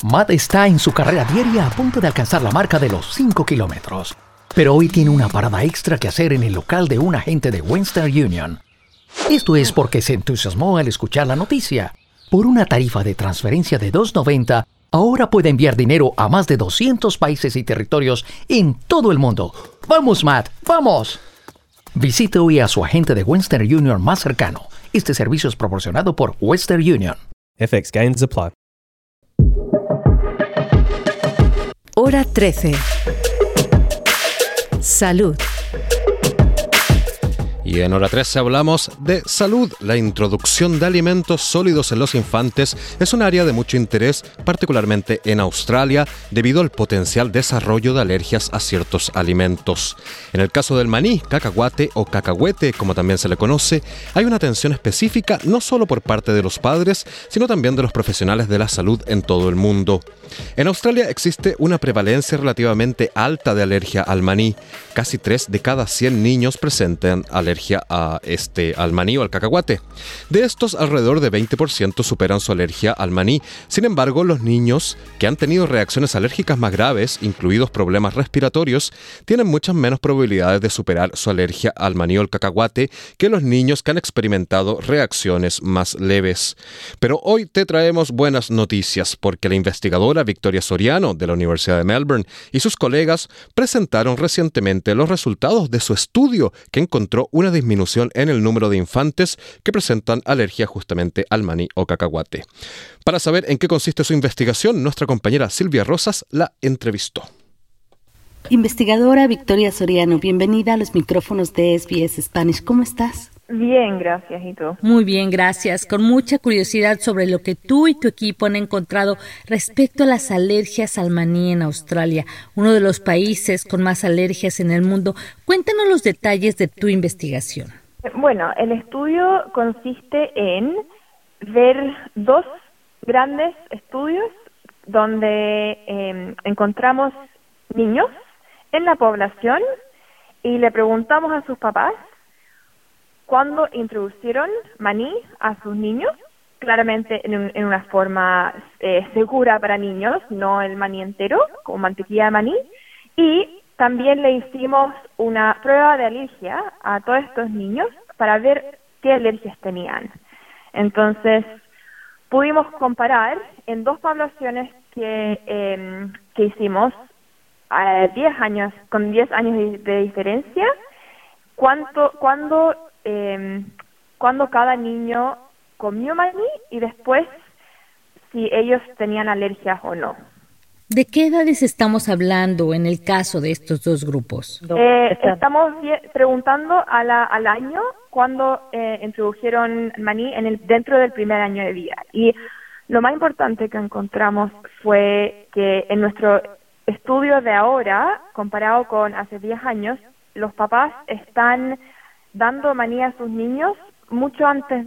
Matt está en su carrera diaria a punto de alcanzar la marca de los 5 kilómetros. Pero hoy tiene una parada extra que hacer en el local de un agente de Western Union. Esto es porque se entusiasmó al escuchar la noticia. Por una tarifa de transferencia de $2.90, ahora puede enviar dinero a más de 200 países y territorios en todo el mundo. ¡Vamos, Matt! ¡Vamos! Visite hoy a su agente de Western Union más cercano. Este servicio es proporcionado por Western Union. FX Gains apply. Hora 13. Salud. Y en Hora 13 hablamos de salud. La introducción de alimentos sólidos en los infantes es un área de mucho interés, particularmente en Australia, debido al potencial desarrollo de alergias a ciertos alimentos. En el caso del maní, cacahuate o cacahuete, como también se le conoce, hay una atención específica no solo por parte de los padres, sino también de los profesionales de la salud en todo el mundo. En Australia existe una prevalencia relativamente alta de alergia al maní. Casi 3 de cada 100 niños presentan alergia al maní o al cacahuate. De estos, alrededor de 20% superan su alergia al maní. Sin embargo, los niños que han tenido reacciones alérgicas más graves, incluidos problemas respiratorios, tienen muchas menos probabilidades de superar su alergia al maní o al cacahuate que los niños que han experimentado reacciones más leves. Pero hoy te traemos buenas noticias, porque la investigadora Victoria Soriano de la Universidad de Melbourne y sus colegas presentaron recientemente los resultados de su estudio que encontró una disminución en el número de infantes que presentan alergia justamente al maní o cacahuate. Para saber en qué consiste su investigación, nuestra compañera Silvia Rosas la entrevistó. Investigadora Victoria Soriano, bienvenida a los micrófonos de SBS Spanish. ¿Cómo estás? Bien, gracias. ¿Y tú? Muy bien, gracias. Con mucha curiosidad sobre lo que tú y tu equipo han encontrado respecto a las alergias al maní en Australia, uno de los países con más alergias en el mundo. Cuéntanos los detalles de tu investigación. Bueno, el estudio consiste en ver 2 grandes estudios donde encontramos niños en la población y le preguntamos a sus papás cuándo introducieron maní a sus niños, claramente en una forma segura para niños, no el maní entero, como mantequilla de maní, y también le hicimos una prueba de alergia a todos estos niños para ver qué alergias tenían. Entonces, pudimos comparar en 2 poblaciones que hicimos con 10 años de diferencia, cuando cada niño comió maní y después si ellos tenían alergias o no. ¿De qué edades estamos hablando en el caso de estos 2 grupos? Estamos preguntando al año cuando introdujeron maní dentro del primer año de vida. Y lo más importante que encontramos fue que en nuestro estudio de ahora, comparado con hace 10 años, los papás están dando maní a sus niños mucho antes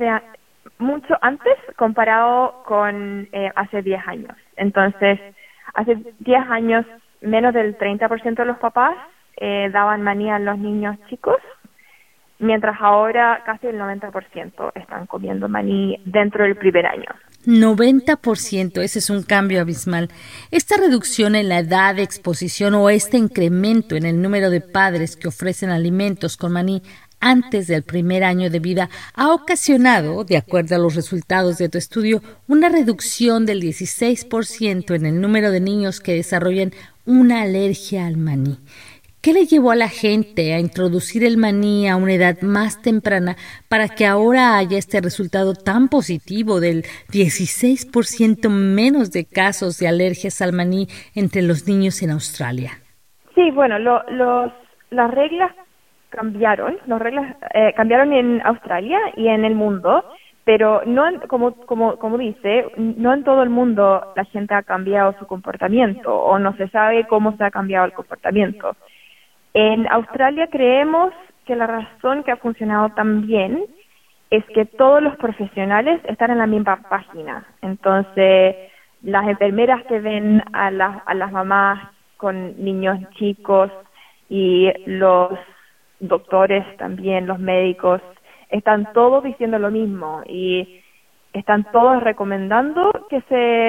comparado con hace 10 años. Entonces, hace 10 años menos del 30% de los papás daban maní a los niños chicos, mientras ahora casi el 90% están comiendo maní dentro del primer año. 90%, ese es un cambio abismal. Esta reducción en la edad de exposición o este incremento en el número de padres que ofrecen alimentos con maní antes del primer año de vida ha ocasionado, de acuerdo a los resultados de tu estudio, una reducción del 16% en el número de niños que desarrollan una alergia al maní. ¿Qué le llevó a la gente a introducir el maní a una edad más temprana para que ahora haya este resultado tan positivo del 16% menos de casos de alergias al maní entre los niños en Australia? Sí, bueno, las reglas cambiaron. Las reglas cambiaron en Australia y en el mundo, pero no como dice, no en todo el mundo la gente ha cambiado su comportamiento o no se sabe cómo se ha cambiado el comportamiento. En Australia creemos que la razón que ha funcionado tan bien es que todos los profesionales están en la misma página. Entonces, las enfermeras que ven a las mamás con niños chicos y los doctores también, los médicos, están todos diciendo lo mismo y están todos recomendando que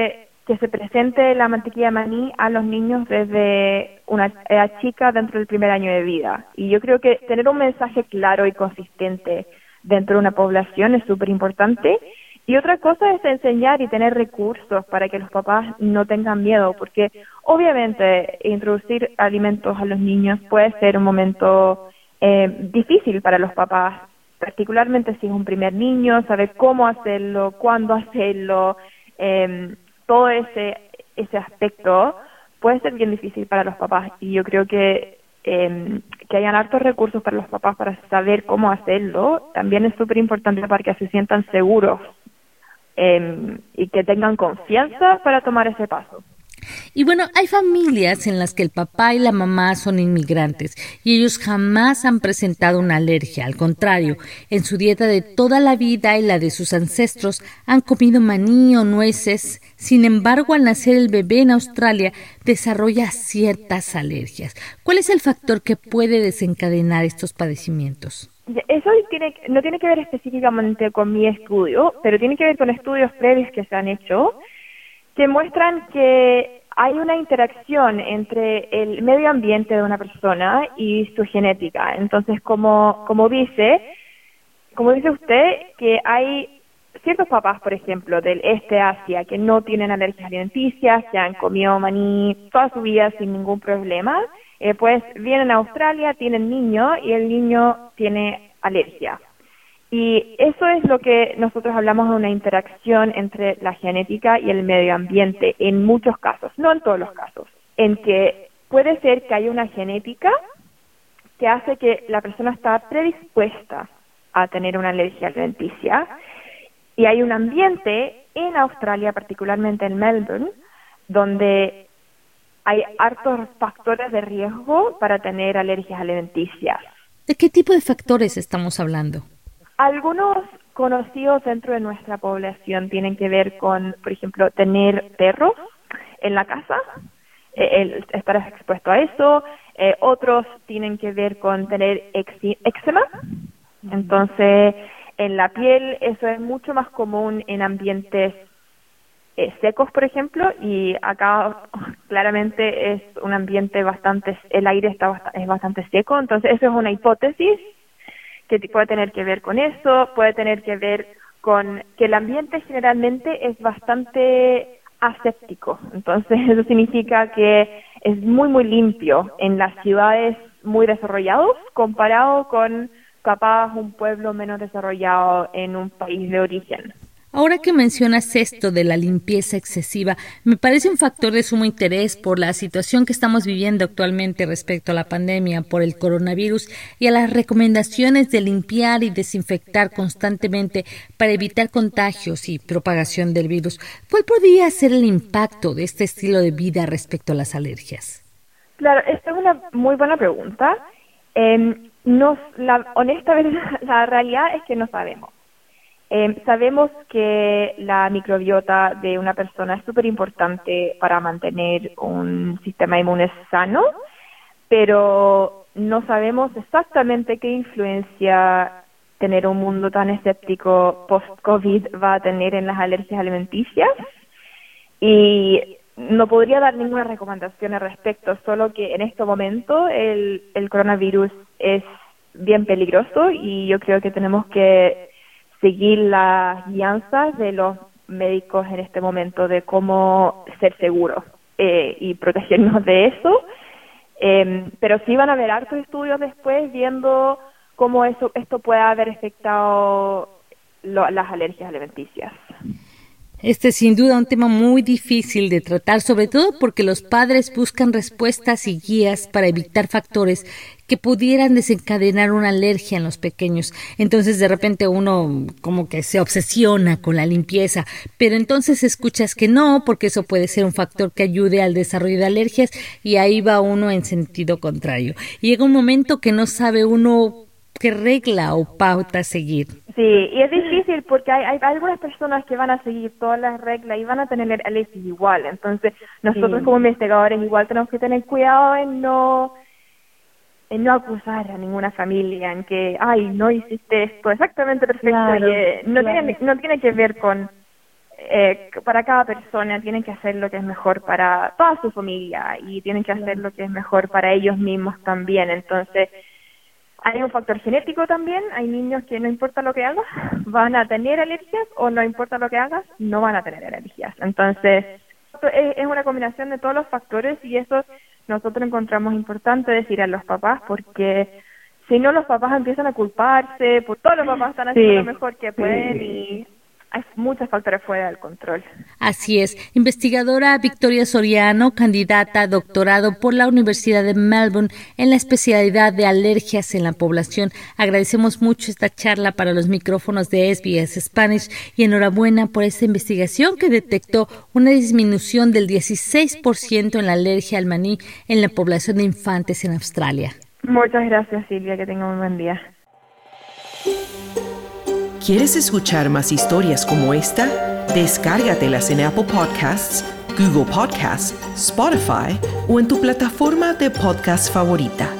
que se presente la mantequilla de maní a los niños desde una edad chica dentro del primer año de vida. Y yo creo que tener un mensaje claro y consistente dentro de una población es súper importante. Y otra cosa es enseñar y tener recursos para que los papás no tengan miedo, porque obviamente introducir alimentos a los niños puede ser un momento difícil para los papás, particularmente si es un primer niño, saber cómo hacerlo, cuándo hacerlo, todo ese aspecto puede ser bien difícil para los papás. Y yo creo que hayan hartos recursos para los papás para saber cómo hacerlo también es súper importante para que se sientan seguros y que tengan confianza para tomar ese paso. Y bueno, hay familias en las que el papá y la mamá son inmigrantes y ellos jamás han presentado una alergia. Al contrario, en su dieta de toda la vida y la de sus ancestros han comido maní o nueces. Sin embargo, al nacer el bebé en Australia desarrolla ciertas alergias. ¿Cuál es el factor que puede desencadenar estos padecimientos? Eso no tiene que ver específicamente con mi estudio, pero tiene que ver con estudios previos que se han hecho que muestran que hay una interacción entre el medio ambiente de una persona y su genética. Entonces, como dice usted, que hay ciertos papás, por ejemplo, del este de Asia, que no tienen alergias alimenticias, que han comido maní toda su vida sin ningún problema, pues vienen a Australia, tienen niño y el niño tiene alergia. Y eso es lo que nosotros hablamos de una interacción entre la genética y el medio ambiente, en muchos casos, no en todos los casos, en que puede ser que haya una genética que hace que la persona está predispuesta a tener una alergia alimenticia, y hay un ambiente en Australia, particularmente en Melbourne, donde hay hartos factores de riesgo para tener alergias alimenticias. ¿De qué tipo de factores estamos hablando? Algunos conocidos dentro de nuestra población tienen que ver con, por ejemplo, tener perros en la casa, el estar expuesto a eso. Otros tienen que ver con tener eczema. Entonces, en la piel eso es mucho más común en ambientes secos, por ejemplo, y acá claramente es un ambiente el aire es bastante seco, entonces eso es una hipótesis que puede tener que ver con eso, puede tener que ver con que el ambiente generalmente es bastante aséptico, entonces eso significa que es muy muy limpio en las ciudades muy desarrollados comparado con capaz un pueblo menos desarrollado en un país de origen. Ahora que mencionas esto de la limpieza excesiva, me parece un factor de sumo interés por la situación que estamos viviendo actualmente respecto a la pandemia por el coronavirus y a las recomendaciones de limpiar y desinfectar constantemente para evitar contagios y propagación del virus. ¿Cuál podría ser el impacto de este estilo de vida respecto a las alergias? Claro, esta es una muy buena pregunta. Honestamente, la realidad es que no sabemos. Sabemos que la microbiota de una persona es súper importante para mantener un sistema inmune sano, pero no sabemos exactamente qué influencia tener un mundo tan escéptico post-COVID va a tener en las alergias alimenticias. Y no podría dar ninguna recomendación al respecto, solo que en este momento el coronavirus es bien peligroso y yo creo que tenemos que seguir las guianzas de los médicos en este momento de cómo ser seguros y protegernos de eso. Pero sí van a haber hartos estudios después viendo cómo esto puede haber afectado las alergias alimenticias. Este es sin duda un tema muy difícil de tratar, sobre todo porque los padres buscan respuestas y guías para evitar factores que pudieran desencadenar una alergia en los pequeños. Entonces de repente uno como que se obsesiona con la limpieza, pero entonces escuchas que no, porque eso puede ser un factor que ayude al desarrollo de alergias y ahí va uno en sentido contrario. Y llega un momento que no sabe uno qué regla o pauta seguir. Sí, y es difícil porque hay algunas personas que van a seguir todas las reglas y van a tener alergias igual. Entonces, nosotros como investigadores igual tenemos que tener cuidado en no acusar a ninguna familia en que, no hiciste esto exactamente perfecto. Claro, y, no tiene que ver con para cada persona tienen que hacer lo que es mejor para toda su familia y tienen que hacer lo que es mejor para ellos mismos también. Entonces, hay un factor genético también. Hay niños que no importa lo que hagas, van a tener alergias, o no importa lo que hagas, no van a tener alergias. Entonces, es una combinación de todos los factores, y eso nosotros encontramos importante decir a los papás, porque si no, los papás empiezan a culparse, pues todos los papás están haciendo lo mejor que pueden y hay muchos factores fuera del control. Así es. Investigadora Victoria Soriano, candidata a doctorado por la Universidad de Melbourne en la especialidad de alergias en la población. Agradecemos mucho esta charla para los micrófonos de SBS Spanish y enhorabuena por esta investigación que detectó una disminución del 16% en la alergia al maní en la población de infantes en Australia. Muchas gracias, Silvia, que tenga un buen día. ¿Quieres escuchar más historias como esta? Descárgatelas en Apple Podcasts, Google Podcasts, Spotify o en tu plataforma de podcast favorita.